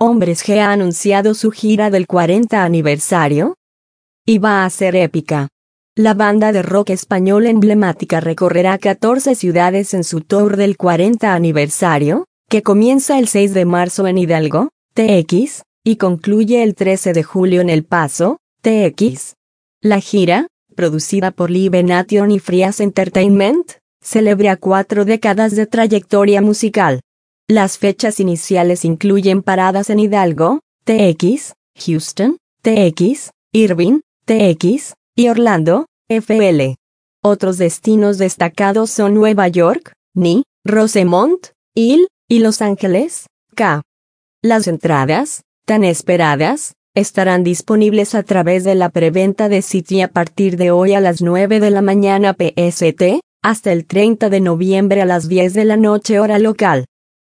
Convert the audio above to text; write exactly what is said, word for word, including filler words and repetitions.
Hombres G ha anunciado su gira del cuarenta aniversario y va a ser épica. La banda de rock español emblemática recorrerá catorce ciudades en su tour del cuarenta aniversario, que comienza el seis de marzo en Hidalgo, T X, y concluye el trece de julio en El Paso, T X. La gira, producida por Live Nation y Frias Entertainment, celebra cuatro décadas de trayectoria musical. Las fechas iniciales incluyen paradas en Hidalgo, T X, Houston, T X, Irving, T X, y Orlando, F L. Otros destinos destacados son Nueva York, N Y, Rosemont, Hill, y Los Ángeles, K. Las entradas, tan esperadas, estarán disponibles a través de la preventa de City a partir de hoy a las nueve de la mañana P S T, hasta el treinta de noviembre a las diez de la noche hora local.